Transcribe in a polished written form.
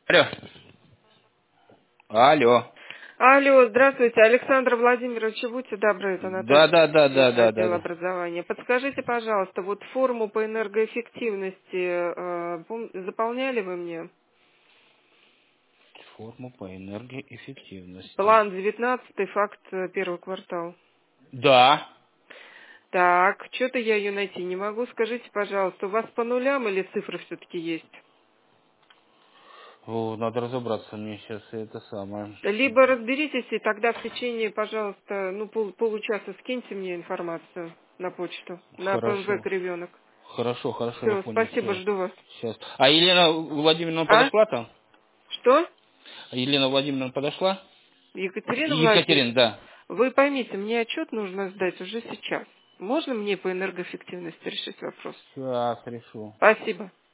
Алло. Алло. Алло, здравствуйте, Александр Владимирович, будьте добры, это Анатолий Да, да, да, да, да, да, отдел да. образования. Подскажите, пожалуйста, вот форму по энергоэффективности заполняли вы мне? Форму по энергоэффективности. План 19, факт первый квартал. Да. Так, что-то я ее найти не могу. Скажите, пожалуйста, у вас по нулям или цифры все-таки есть? О, надо разобраться мне сейчас это самое. Либо разберитесь и тогда в течение, пожалуйста, получаса скиньте мне информацию на почту, на ПМВ Хорошо. Кривенок. Хорошо, я Все, понял. спасибо, Все. жду вас. Сейчас. А Елена Владимировна А? подошла там? Что? А Елена Владимировна подошла? Екатерина Екатерина, Владимировна, да. вы поймите, мне отчет нужно сдать уже сейчас. Можно мне по энергоэффективности решить вопрос? Сейчас решу. Спасибо.